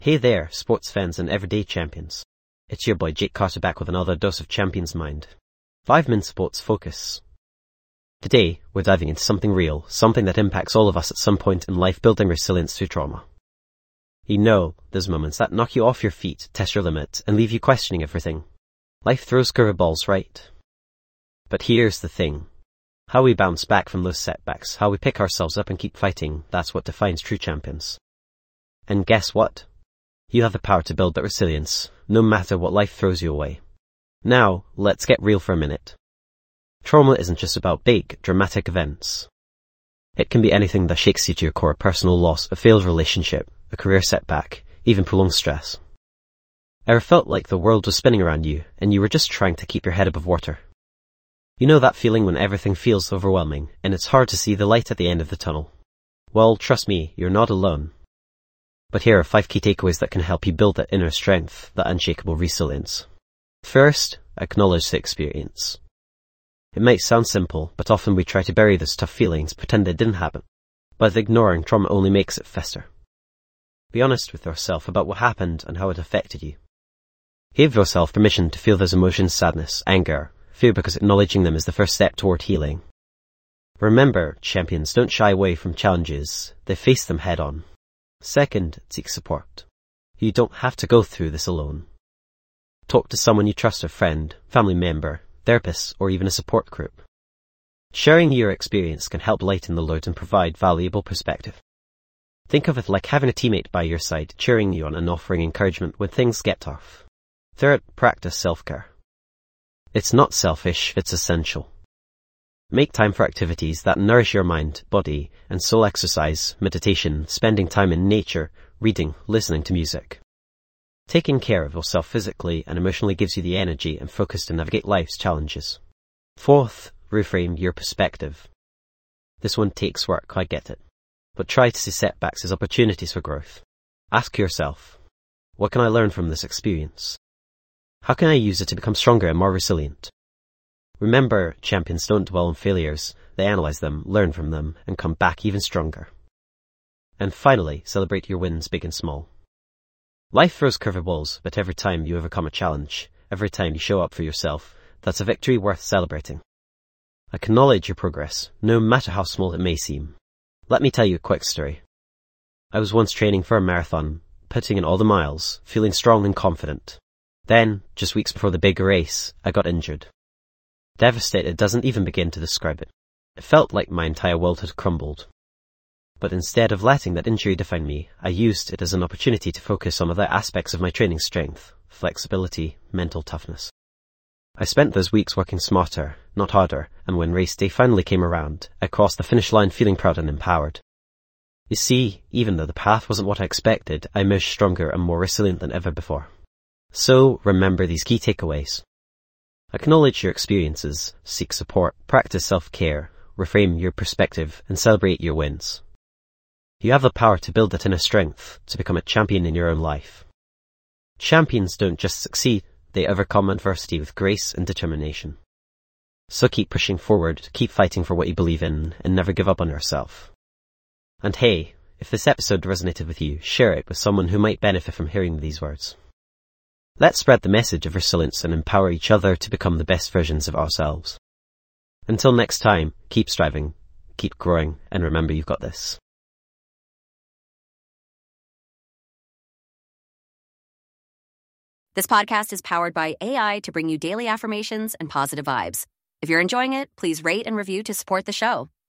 Hey there, sports fans and everyday champions. It's your boy Jake Carter back with another dose of Champions Mind. 5-Min Sports Focus. Today, we're diving into something real, something that impacts all of us at some point in life, building resilience through trauma. You know, those moments that knock you off your feet, test your limit, and leave you questioning everything. Life throws curveballs, right? But here's the thing. How we bounce back from those setbacks, how we pick ourselves up and keep fighting, that's what defines true champions. And guess what? You have the power to build that resilience, no matter what life throws you away. Now, let's get real for a minute. Trauma isn't just about big, dramatic events. It can be anything that shakes you to your core: a personal loss, a failed relationship, a career setback, even prolonged stress. Ever felt like the world was spinning around you, and you were just trying to keep your head above water? You know that feeling when everything feels overwhelming, and it's hard to see the light at the end of the tunnel? Well, trust me, you're not alone. But here are 5 key takeaways that can help you build that inner strength, that unshakable resilience. First, acknowledge the experience. It might sound simple, but often we try to bury those tough feelings, pretend they didn't happen. But ignoring trauma only makes it fester. Be honest with yourself about what happened and how it affected you. Give yourself permission to feel those emotions: sadness, anger, fear, because acknowledging them is the first step toward healing. Remember, champions don't shy away from challenges, they face them head on. Second, seek support. You don't have to go through this alone. Talk to someone you trust: a friend, family member, therapist, or even a support group. Sharing your experience can help lighten the load and provide valuable perspective. Think of it like having a teammate by your side, cheering you on and offering encouragement when things get tough. Third, practice self-care. It's not selfish, it's essential. Make time for activities that nourish your mind, body, and soul: exercise, meditation, spending time in nature, reading, listening to music. Taking care of yourself physically and emotionally gives you the energy and focus to navigate life's challenges. Fourth, reframe your perspective. This one takes work, I get it. But try to see setbacks as opportunities for growth. Ask yourself, what can I learn from this experience? How can I use it to become stronger and more resilient? Remember, champions don't dwell on failures. They analyze them, learn from them, and come back even stronger. And finally, celebrate your wins, big and small. Life throws curveballs, but every time you overcome a challenge, every time you show up for yourself, that's a victory worth celebrating. Acknowledge your progress, no matter how small it may seem. Let me tell you a quick story. I was once training for a marathon, putting in all the miles, feeling strong and confident. Then, just weeks before the big race, I got injured. Devastated doesn't even begin to describe it. It felt like my entire world had crumbled. But instead of letting that injury define me, I used it as an opportunity to focus on other aspects of my training: strength, flexibility, mental toughness. I spent those weeks working smarter, not harder, and when race day finally came around, I crossed the finish line feeling proud and empowered. You see, even though the path wasn't what I expected, I emerged stronger and more resilient than ever before. So, remember these key takeaways. Acknowledge your experiences, seek support, practice self-care, reframe your perspective, and celebrate your wins. You have the power to build that inner strength, to become a champion in your own life. Champions don't just succeed, they overcome adversity with grace and determination. So keep pushing forward, keep fighting for what you believe in, and never give up on yourself. And hey, if this episode resonated with you, share it with someone who might benefit from hearing these words. Let's spread the message of resilience and empower each other to become the best versions of ourselves. Until next time, keep striving, keep growing, and remember, you've got this. This podcast is powered by AI to bring you daily affirmations and positive vibes. If you're enjoying it, please rate and review to support the show.